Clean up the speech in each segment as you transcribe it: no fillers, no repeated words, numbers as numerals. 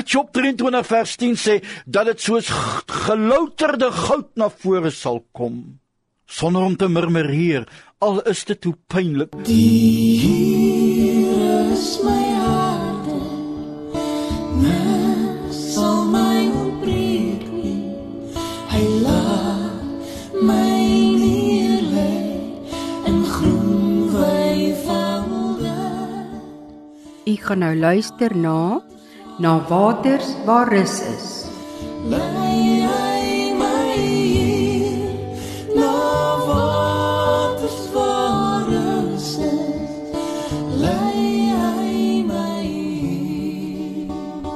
Job 23 vers 10 sê, dat dit soos gelouterde goud na vore sal kom, sonder om te murmureer, al is dit hoe pynlik. Die Here is my harde, niks sal my ontbreek nie. Hy laat my neerlê in groen weivelde. U gaan nou luister na Waters waar rus is. Lei hy my hier, na waters waar rus is. Lei hy my hier.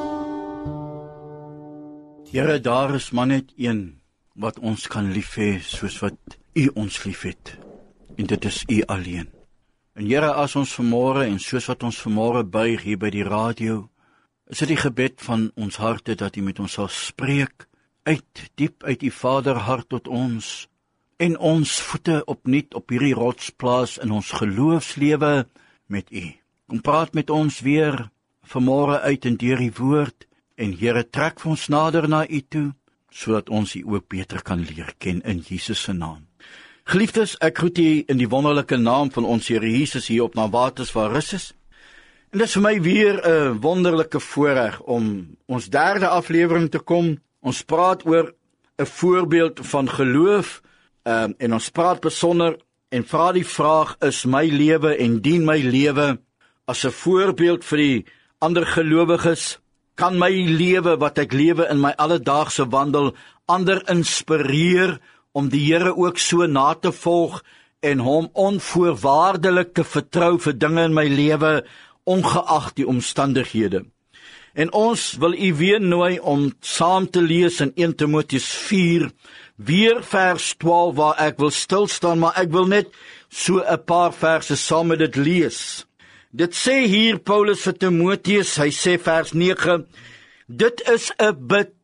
Here, daar is maar net een wat ons kan lief hê soos wat U ons lief het. En dit is U alleen. En Here, as ons vanmôre en soos wat ons vanmôre buig hier by die radio, is dit die gebed van ons harte dat U met ons sal spreek, diep uit U Vaderhart tot ons, en ons voete opnuut op hierdie rots plaas in ons geloofslewe met U. Kom praat met ons weer vanmôre uit en deur die woord, en Here, trek vir ons nader na U toe, sodat ons U ook beter kan leer ken in Jesus se naam. Geliefdes, ek groet U in die wonderlike naam van ons Here Jesus hier op Na Waters waar rus is. En dit is vir my weer 'n wonderlike voorreg om ons derde aflewering te kom. Ons praat oor 'n voorbeeld van geloof, en ons praat besonder en vra die vraag, is my lewe en dien my lewe as 'n voorbeeld vir die ander gelowiges? Kan my lewe wat ek lewe in my alledaagse wandel ander inspireer om die Here ook so na te volg en hom onvoorwaardelik te vertrou vir dinge in my lewe, ongeag die omstandighede? En ons wil U weer nooi om saam te lees in 1 Timoteus 4, weer vers 12 waar ek wil stilstaan, maar ek wil net so 'n paar verse saam met dit lees. Dit sê hier Paulus vir Timoteus, hy sê vers 9, dit is 'n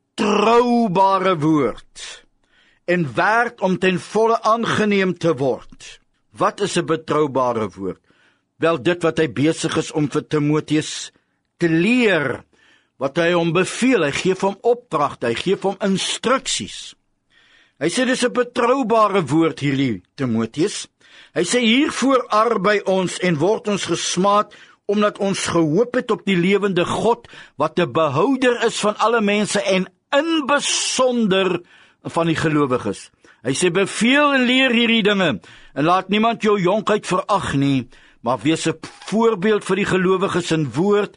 betroubare woord en werd om ten volle aangeneem te word. Wat is 'n betroubare woord? Wel, dit wat hy besig is om vir Timoteus te leer, wat hy hom beveel, hy gee hom opdragte, hy gee hom instruksies. Hy sê dis 'n betroubare woord hierdie Timoteus. Hy sê hiervoor arbei ons en word ons gesmaad, omdat ons gehoop het op die lewende God, wat 'n behouder is van alle mense en in besonder van die gelowiges. Hy sê beveel en leer hierdie dinge, en laat niemand jou jonkheid verag nie, maar wees 'n voorbeeld vir die gelowiges in woord,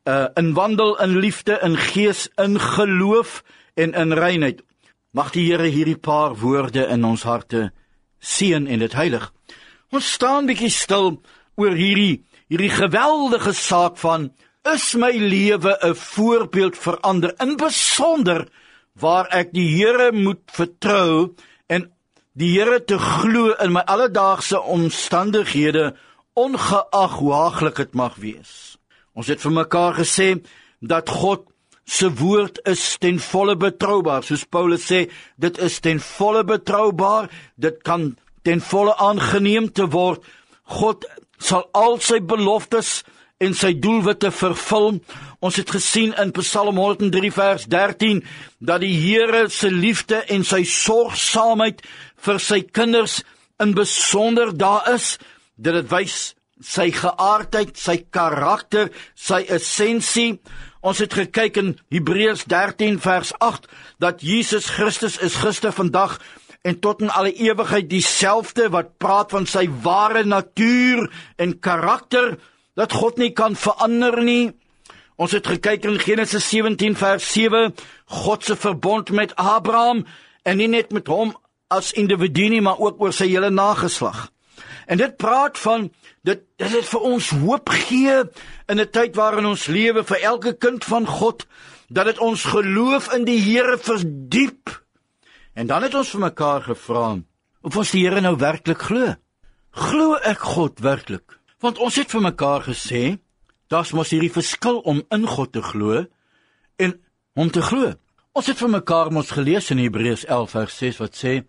in wandel, in liefde, in gees, in geloof en in reinheid. Mag die Here hierdie paar woorde in ons harte seën en dit heilig. Ons staan bietjie stil oor hierdie geweldige saak van, is my lewe 'n voorbeeld vir ander, in besonder waar ek die Here moet vertrou en die Here te glo in my alledaagse omstandighede, ongeag hoe haaglik dit mag wees. Ons het vir mekaar gesê dat God se woord is ten volle betroubaar, soos Paulus sê, dit is ten volle betroubaar, dit kan ten volle aangeneem te word. God sal al sy beloftes en sy doelwitte vervul. Ons het gesien in Psalm 103 vers 13, dat die Here se liefde en sy sorgsaamheid vir sy kinders in besonder daar is, dat dit wys sy geaardheid, sy karakter, sy essensie. Ons het gekyk in Hebreërs 13 vers 8, dat Jesus Christus is gister, vandag en tot in alle ewigheid dieselfde, wat praat van sy ware natuur en karakter, dat God nie kan verander nie. Ons het gekyk in Genesis 17 vers 7, God se verbond met Abraham, en nie net met hom as individu nie, maar ook oor sy hele nageslag. En dit praat van, dit het vir ons hoop gee in 'n tyd waarin ons lewe, vir elke kind van God, dat dit ons geloof in die Here verdiep. En dan het ons vir mekaar gevra, of ons die Here nou werklik glo. Glo ek God werklik? Want ons het vir mekaar gesê, daar's mos hierdie verskil om in God te glo en hom te glo. Ons het vir mekaar mos gelees in Hebreërs 11 vers 6 wat sê,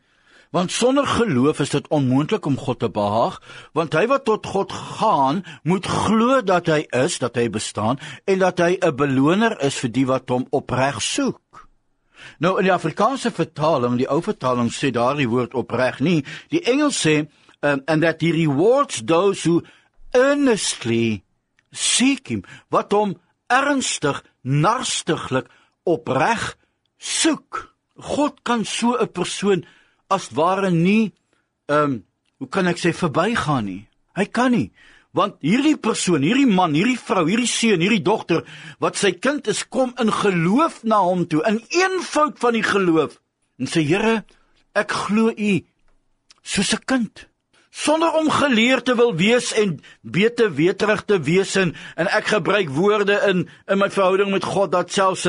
Want sonder geloof is dit onmoontlik om God te behaag, want hy wat tot God gaan, moet glo dat hy is, dat hy bestaan, en dat hy 'n beloner is vir die wat hom opreg soek. Nou, in die Afrikaanse vertaling, die ou vertaling sê daar die woord opreg nie, die Engels sê, and that he rewards those who earnestly seek him, wat hom ernstig, narstiglik, opreg soek. God kan so 'n persoon as ware nie, hoe kan ek sê, verbygaan nie. Hy kan nie, want hierdie persoon, hierdie man, hierdie vrou, hierdie seun, hierdie dogter, wat sy kind is, kom in geloof na hom toe, in eenvoud van die geloof, en sê, Here, ek glo u, soos 'n kind, sonder om geleer te wil wees en beter weterig te wees, en ek gebruik woorde in my verhouding met God, dat selfs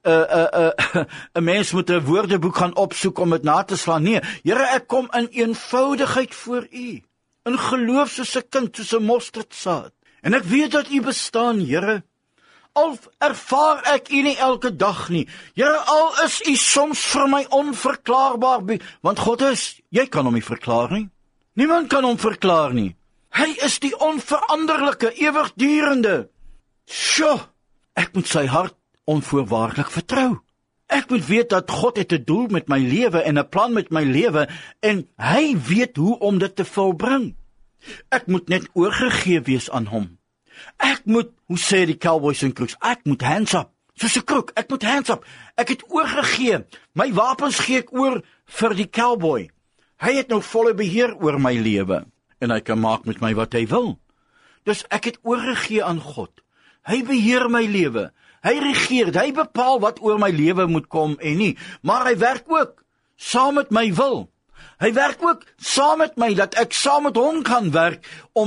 'n mens moet 'n woordeboek gaan opsoek om dit na te slaan. Nee, Here, ek kom in eenvoudigheid voor u, in geloof soos 'n kind, soos 'n mosterdsaad, en ek weet dat u bestaan, Here, al ervaar ek u nie elke dag nie, Here, al is u soms vir my onverklaarbaar, want God is, jy kan hom nie verklaar nie. Niemand kan hom verklaar nie. Hy is die onveranderlike, ewigdurende. Sjoe, ek moet sy hart onvoorwaardelik vertrou. Ek moet weet dat God het 'n doel met my lewe en 'n plan met my lewe, en hy weet hoe om dit te volbring. Ek moet net oorgegee wees aan hom. Ek moet, hoe sê die Cowboys en Crooks, ek moet hands up, soos 'n kroek, ek moet hands up. Ek het oorgegee, my wapens gee ek oor vir die cowboy. Hy het nou volle beheer oor my lewe, en hy kan maak met my wat hy wil. Dus ek het oorgegee aan God. Hy beheer my lewe, hy regeer, hy bepaal wat oor my lewe moet kom en nie, maar hy werk ook saam met my wil. Hy werk ook saam met my, dat ek saam met hom kan werk,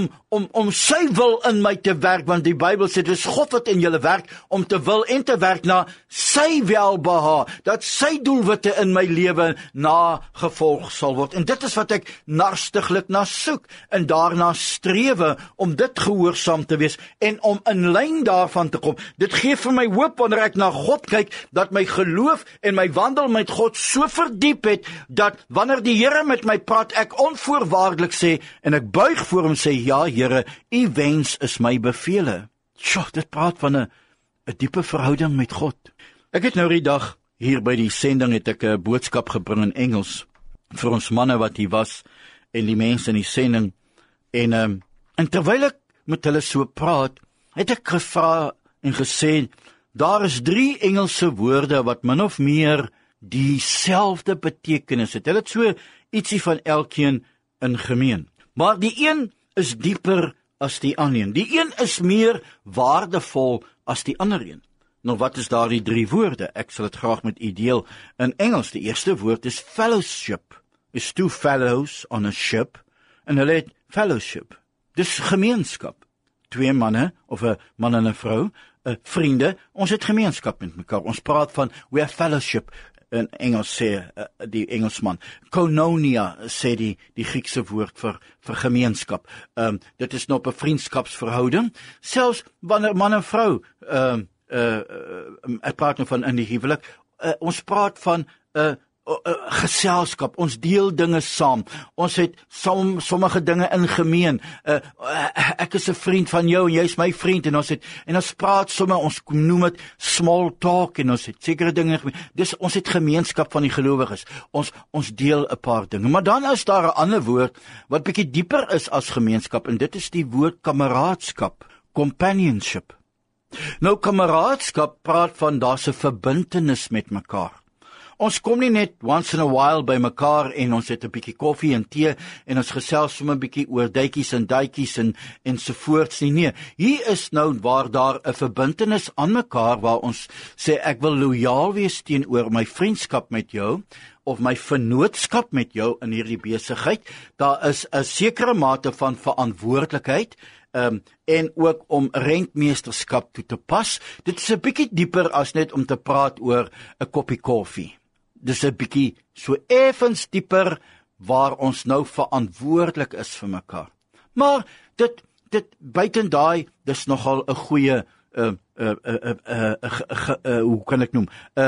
om sy wil in my te werk, want die Bybel sê, dis God wat in julle werk, om te wil en te werk na sy welbehaag, dat sy doelwitte in my lewe nagevolg sal word, en dit is wat ek narstiglik na soek, en daarna strewe, om dit gehoorsaam te wees, en om in lyn daarvan te kom. Dit gee vir my hoop, wanneer ek na God kyk, dat my geloof en my wandel met God so verdiep het, dat wanneer die Here met my praat, ek onvoorwaardelik sê, en ek buig voor hom sê, ja Here, u wens is my bevele. Sjoe, dit praat van 'n diepe verhouding met God. Ek het nou die dag, hier by die sending, het ek 'n boodskap gebring in Engels, vir ons manne wat hier was, en die mense in die sending, en terwyl ek met hulle so praat, het ek gevra en gesê, daar is 3 Engelse woorde, wat min of meer dieselfde betekenis het. Hulle het so ietsie van elkeen in gemeen. Maar die een is dieper as die ander een. Die een is meer waardevol as die ander een. Nou, wat is daar die 3 woorde? Ek sal dit graag met u deel in Engels. Die eerste woord is fellowship. Is 2 fellows on a ship, en hulle het fellowship. Dis gemeenskap. 2 manne, of 'n man en 'n vrou, vriende, ons het gemeenskap met mekaar. Ons praat van, we have fellowship. In Engels sê die Engelsman. Koinonia sê die Griekse woord vir gemeenskap. Dit is nou 'n vriendskapsverhouding. Selfs wanneer man en vrou, ek praat nou van in die huwelik, ons praat van geselskap, ons deel dinge saam, ons het sommige dinge in gemeen, ek is 'n vriend van jou, en jy is my vriend, en ons praat sommer, ons noem dit small talk, en ons het sekere dinge gemeen, dus ons het gemeenskap van die gelowiges, ons deel 'n paar dinge, maar dan is daar 'n ander woord, wat bietjie dieper is as gemeenskap, en dit is die woord kameraadskap, companionship. Nou, kameraadskap praat van, daar's 'n verbintenis met mekaar. Ons kom nie net once in a while by mekaar en ons het 'n bietjie koffie en tee en ons gesels sommer 'n bietjie oor duitjies en duitjies en so voorts nie. Nee, hier is nou waar daar 'n verbintenis aan mekaar waar ons sê ek wil lojaal wees teenoor my vriendskap met jou of my vennootskap met jou in hierdie besigheid. Daar is 'n sekere mate van verantwoordelikheid en ook om rentmeesterskap toe te pas. Dit is 'n bietjie dieper as net om te praat oor 'n koppie koffie. Dis 'n bietjie so effens dieper waar ons nou verantwoordelik is vir mekaar. Maar dit buiten daai, dis nogal 'n goeie hoe kan ek noem,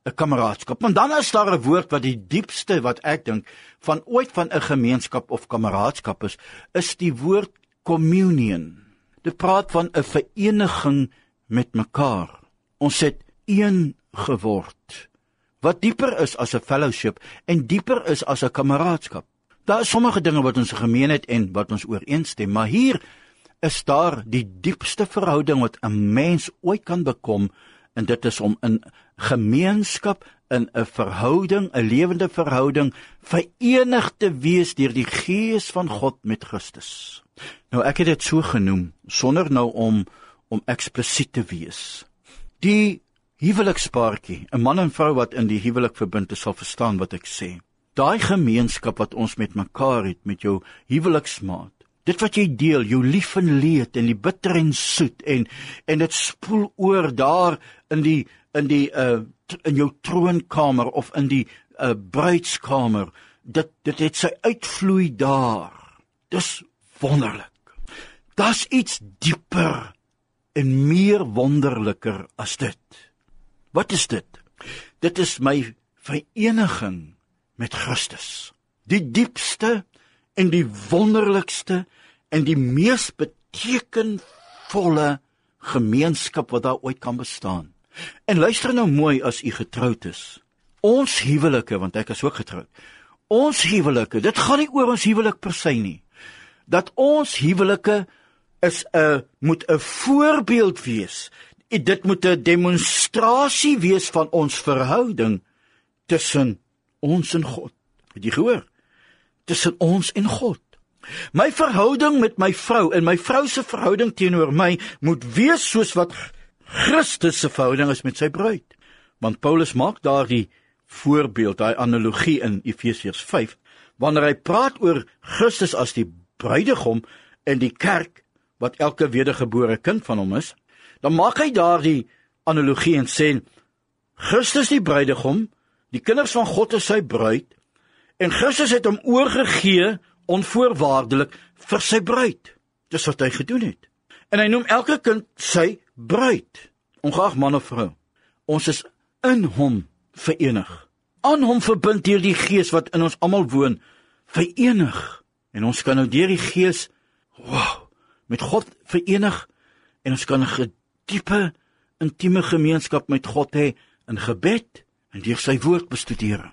'n kameraadskap. Want dan is daar 'n woord wat die diepste wat ek dink van ooit van 'n gemeenskap of kameraadskap is die woord communion. Dit praat van 'n vereniging met mekaar. Ons het een geword. Wat dieper is as 'n fellowship en dieper is as 'n kameraadskap. Daar is sommige dinge wat ons gemeen het en wat ons ooreenstem, maar hier is daar die diepste verhouding wat 'n mens ooit kan bekom, en dit is om in gemeenskap, in 'n verhouding, 'n lewende verhouding, verenig te wees deur die Gees van God met Christus. Nou ek het dit so genoem, sonder nou om eksplisiet te wees. Die huwelikspaartjie, 'n man en vrou wat in die huwelik verbind is, sal verstaan wat ek sê. Daai gemeenskap wat ons met mekaar het, met jou huweliksmaat, dit wat jy deel, jou lief en leed en die bitter en soet en dit spoel oor daar in jou troonkamer of in die bruidskamer, dit het sy uitvloei daar. Dis wonderlik. Dis iets dieper en meer wonderliker as dit. Wat is dit? Dit is my vereniging met Christus. Die diepste en die wonderlikste en die mees betekenvolle gemeenskap wat daar ooit kan bestaan. En luister nou mooi as u getroud is. Ons huwelike, want ek is ook getroud, ons huwelike, dit gaan nie oor ons huwelik per se nie. Dat ons huwelike moet 'n voorbeeld wees. Dit moet 'n demonstrasie wees van ons verhouding tussen ons en God. Het jy gehoor? Tussen ons en God. My verhouding met my vrou en my vrou se verhouding teenoor my moet wees soos wat Christus se verhouding is met sy bruid. Want Paulus maak daar die voorbeeld, daai analogie in Efesiërs 5, wanneer hy praat oor Christus as die bruidegom en die kerk, wat elke wedergebore kind van hom is, dan maak hy daar die analogie en sê, Christus die bruidegom, die kinders van God is sy bruid, en Christus het hom oorgegee, onvoorwaardelik, vir sy bruid. Dis wat hy gedoen het. En hy noem elke kind sy bruid, ongeag man of vrou. Ons is in hom verenig, aan hom verbind deur die Gees wat in ons almal woon, verenig. En ons kan nou deur die Gees, met God verenig, en ons kan 'n diepe, intieme gemeenskap met God hê, in gebed, en deur sy woord bestudering.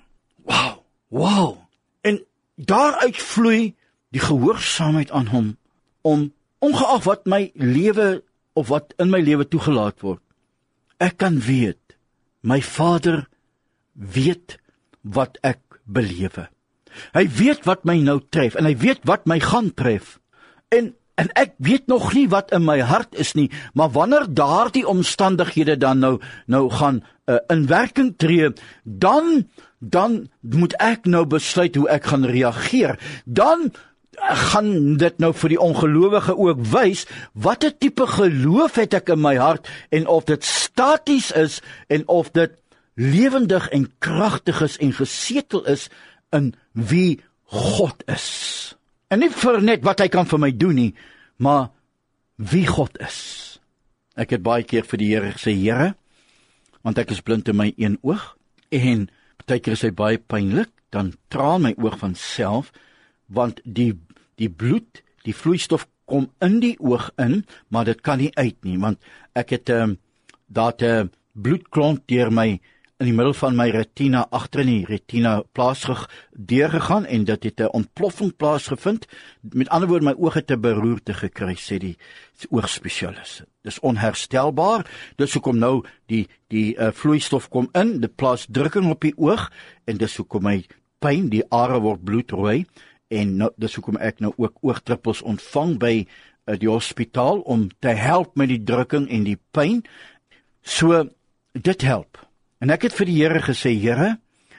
Wow! En daaruit vloei die gehoorsaamheid aan hom, om ongeag wat my lewe, of wat in my lewe toegelaat word, ek kan weet, my Vader weet wat ek belewe. Hy weet wat my nou tref, en hy weet wat my gaan tref. En ek weet nog nie wat in my hart is nie, maar wanneer daardie omstandighede dan nou gaan in werking tree, dan moet ek nou besluit hoe ek gaan reageer. Dan gaan dit nou vir die ongelowige ook wys, wat 'n tipe geloof het ek in my hart, en of dit staties is, en of dit lewendig en kragtig is, en gesetel is in wie God is. En nie vir net wat hy kan vir my doen nie, maar wie God is. Ek het baie keer vir die Here gesê, Here, want ek is blind in my een oog, en baie keer is hy baie pynlik, dan traan my oog van self, want die bloed, die vloeistof kom in die oog in, maar dit kan nie uit nie, want ek het dat bloedklont deur my in die middel van my retina, agter in die retina deurgegaan, en dit het 'n ontploffing plaasgevind. Met ander woorde, my oog het 'n beroerte gekry, sê die oogspesialis. Dis onherstelbaar, dis hoekom nou die vloeistof kom in, dit plaas drukking op die oog, en dis hoekom my pyn, die are word bloedrooi, en nou, dis hoekom ek nou ook oogdruppels ontvang by die hospitaal, om te help met die drukking en die pyn. So, dit help. En ek het vir die Here gesê, Here,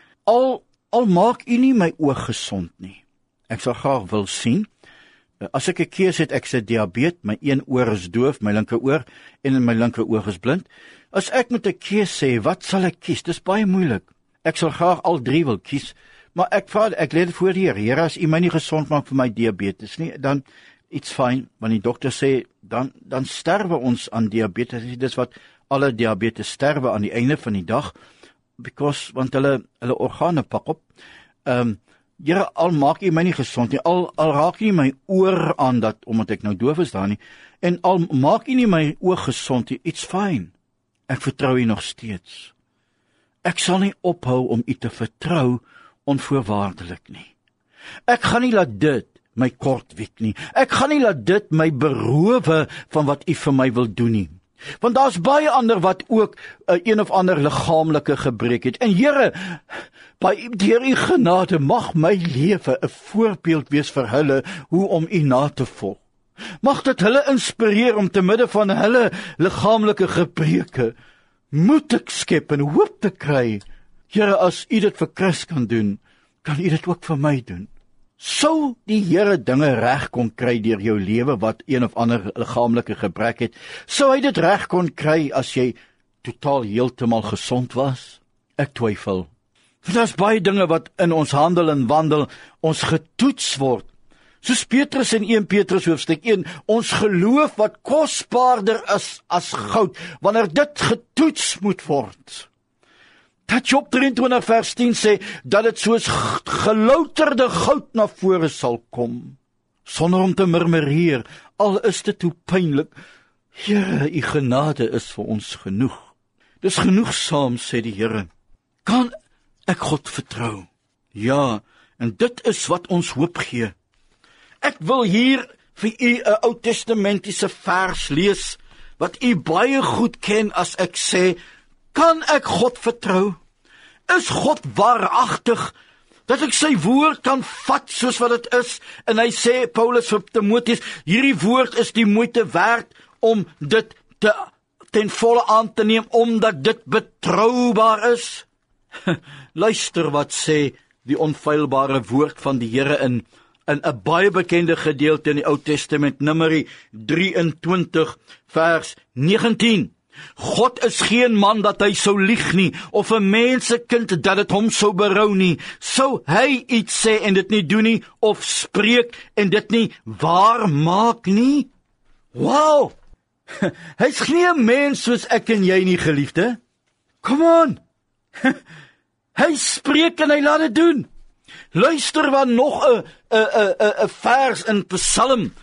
al maak U nie my oog gesond nie. Ek sal graag wil sien. As ek 'n keuse het, ek se diabetes, my een oor is doof, my linker oor, en in my linker oog is blind. As ek moet 'n keuse sê, wat sal ek kies? Dis baie moeilik. Ek sal graag al drie wil kies, maar ek lê dit voor die Here. Here, as U my nie gesond maak vir my diabetes nie, dan iets fyn, want die dokter sê, dan sterwe ons aan diabetes. Dis wat alle diabetes sterwe aan die einde van die dag. want hulle organe pak op. Here, al maak U my nie gesond nie, al raak U nie my oor aan dat, omdat ek nou doof is daar nie, en al maak U nie my oog gesond nie, it's fine. Ek vertrou U nog steeds. Ek sal nie ophou om U te vertrou onvoorwaardelik nie. Ek gaan nie laat dit my kortwiek nie. Ek gaan nie laat dit my beroof van wat U vir my wil doen nie. Want daar's baie ander wat ook een of ander liggaamlike gebrek het. En Here, deur U genade mag my lewe 'n voorbeeld wees vir hulle hoe om U na te volg. Mag dit hulle inspireer om te midde van hulle liggaamlike gebreke moed ek skep en hoop te kry. Here, as U dit vir Chris kan doen, kan U dit ook vir my doen. Sou die Here dinge reg kon kry deur jou lewe wat een of ander liggaamlike gebrek het, sou Hy dit reg kon kry as jy totaal heeltemal gesond was? Ek twyfel. Daar's baie dinge wat in ons handel en wandel ons getoets word. Soos Petrus in 1 Petrus hoofstuk 1, ons geloof wat kosbaarder is as goud, wanneer dit getoets moet word. Dat Job 23 vers 10 sê, dat dit soos gelouterde goud na vore sal kom, sonder om te murmureer, al is dit hoe pynlik. Here, U genade is vir ons genoeg. Dis genoegsaam, sê die Here. Kan ek God vertrou? Ja, en dit is wat ons hoop gee. Ek wil hier vir U 'n Ou Testamentiese vers lees, wat U baie goed ken as ek sê, kan ek God vertrou? Is God waaragtig, dat ek sy woord kan vat soos wat dit is? En hy sê, Paulus vir Timoteus, hierdie woord is die moeite werd om dit ten volle aan te neem, omdat dit betroubaar is. Luister wat sê die onfeilbare woord van die Here in 'n baie bekende gedeelte in die Ou Testament, Numeri 23 vers 19. God is geen man dat hy sou lieg nie, of 'n mensekind dat dit hom sou berou nie. Sou hy iets sê en dit nie doen nie, of spreek en dit nie waar maak nie? Wow! Hy's nie 'n mens soos ek en jy nie, geliefde. Come on! Hy spreek en hy laat dit doen. Luister wat nog 'n vers in Psalm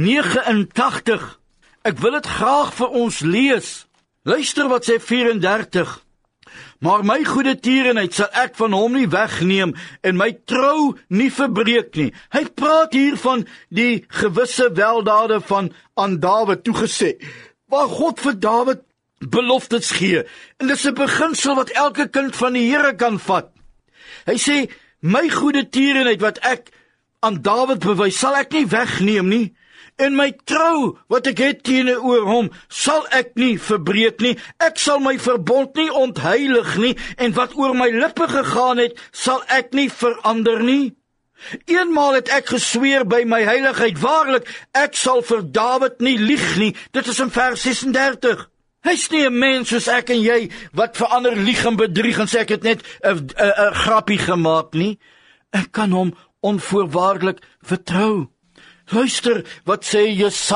89. Ek wil dit graag vir ons lees. Luister wat sê 34. Maar my goeie tierenheid sal ek van hom nie wegneem en my trou nie verbreek nie. Hy praat hier van die gewisse weldade van aan Dawid toegesê, waar God vir Dawid beloftes gee. En dis 'n beginsel wat elke kind van die Here kan vat. Hy sê, my goeie tierenheid wat ek aan Dawid bewys, sal ek nie wegneem nie. En my trou wat ek het teenoor hom, sal ek nie verbreek nie. Ek sal my verbond nie ontheilig nie, en wat oor my lippe gegaan het, sal ek nie verander nie. Eenmaal het ek gesweer by my heiligheid, waarlik, ek sal vir Dawid nie lieg nie. Dit is in vers 36. Hy's nie 'n mens soos ek en jy, wat vir ander lieg en bedrieg en sê ek het net 'n grappie gemaak nie. Ek kan hom onvoorwaardelik vertrou. Luister wat sê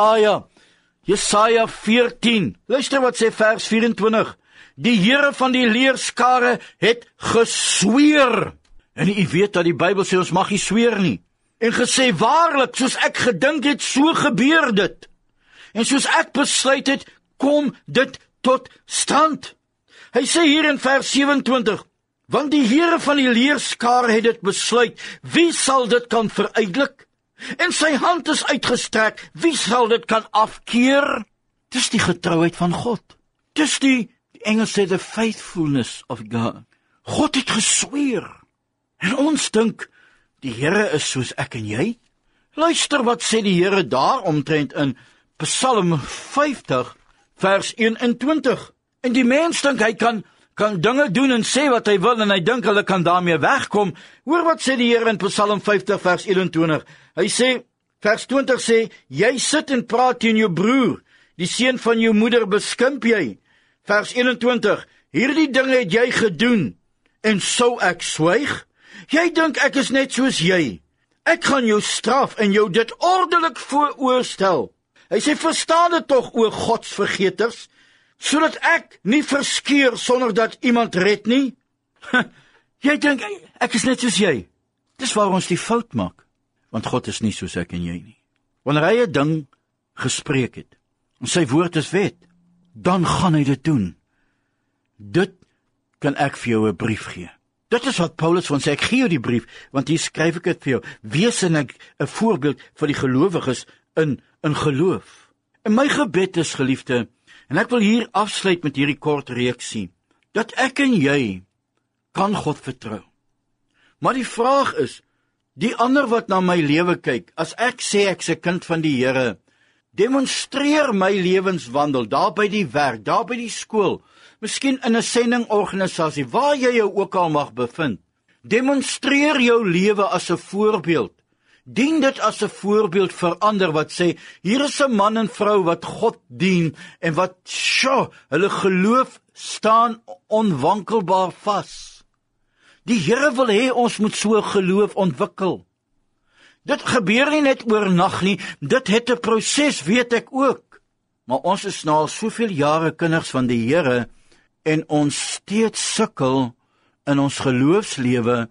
Jesaja 14. Luister wat sê vers 24. Die Here van die leerskare het gesweer. En u weet dat die Bybel sê ons mag nie sweer nie. En gesê, waarlik, soos ek gedink het, so gebeur dit. En soos ek besluit het, kom dit tot stand. Hy sê hier in vers 27, want die Here van die leerskare het dit besluit, wie sal dit kan veruitlik? En sy hand is uitgestrek, wie sal dit kan afkeer? Dis die getrouheid van God. Dis die Engels sê the faithfulness of God. God het gesweer. En ons dink, die Here is soos ek en jy. Luister wat sê die Here daar omtrent in Psalm 50, vers 21. En die mens dink hy kan dinge doen en sê wat hy wil, en hy dink hulle kan daarmee wegkom. Hoor wat sê die Here in Psalm 50, vers 21. Hy sê, vers 20 sê, jy sit en praat teen jou broer, die seun van jou moeder beskimp jy. Vers 21, hierdie dinge het jy gedoen, en sou ek swyg? Jy dink ek is net soos jy. Ek gaan jou straf en jou dit ordelik vooroorstel. Hy sê, verstaan dit tog, o godsvergeters, sodat ek nie verskeer sonder dat iemand red nie? Jy dink, ek is net soos jy. Dis waar ons die fout maak, want God is nie soos ek en jy nie. Wanneer hy 'n ding gespreek het, en sy woord is wet, dan gaan hy dit doen. Dit kan ek vir jou 'n brief gee. Dit is wat Paulus van sê, ek gee jou die brief, want hier skryf ek dit vir jou. Wees en ek 'n voorbeeld vir die gelowiges in geloof. En my gebed is, geliefde, en ek wil hier afsluit met hierdie kort reeksie, dat ek en jy kan God vertrou. Maar die vraag is, die ander wat na my lewe kyk, as ek sê ek's 'n kind van die Here, demonstreer my lewenswandel, daar by die werk, daar by die skool, miskien in 'n sendingorganisasie, waar jy jou ook al mag bevind. Demonstreer jou lewe as 'n voorbeeld. Dien dit as 'n voorbeeld vir ander wat sê, hier is 'n man en vrou wat God dien, en wat, hulle geloof staan onwankelbaar vas. Die Here wil hê ons moet so geloof ontwikkel. Dit gebeur nie net oornag nie, dit het 'n proses, weet ek ook. Maar ons is nou al soveel jare kinders van die Here, en ons steeds sukkel in ons geloofslewe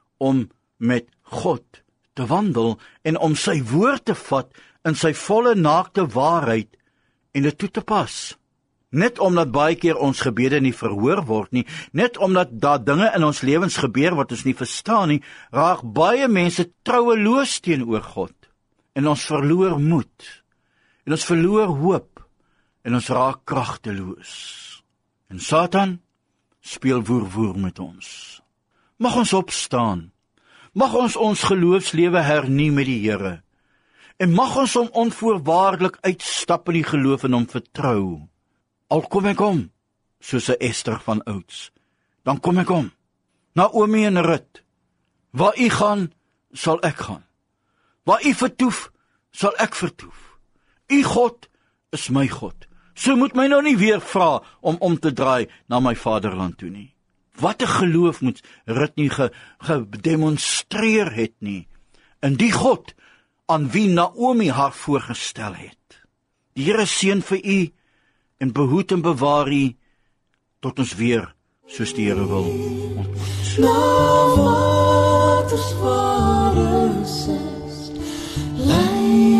om met God te wandel, en om sy woord te vat in sy volle naakte waarheid, en dit toe te pas. Net omdat baie keer ons gebede nie verhoor word nie, net omdat daar dinge in ons lewens gebeur wat ons nie verstaan nie, raak baie mense troueloos teenoor God. En ons verloor moed, en ons verloor hoop, en ons raak kragteloos. En Satan speel woer met ons. Mag ons opstaan, mag ons geloofslewe hernie met die Here, en mag ons hom onvoorwaardelik uitstap in die geloof en hom vertrou. Al kom ek om, soos 'n Ester van ouds, dan kom ek om. Naomi en Rut, waar u gaan, sal ek gaan. Waar u vertoef, sal ek vertoef. U God is my God. So moet my nou nie weer vra om te draai na my vaderland toe nie. Wat 'n geloof moet Rut nie gedemonstreer het nie, in die God aan wie Naomi haar voorgestel het. Die Here seën vir u, en behoed en bewaar u, tot ons weer, soos die Here wil, ontmoet. Na waters waar is, lei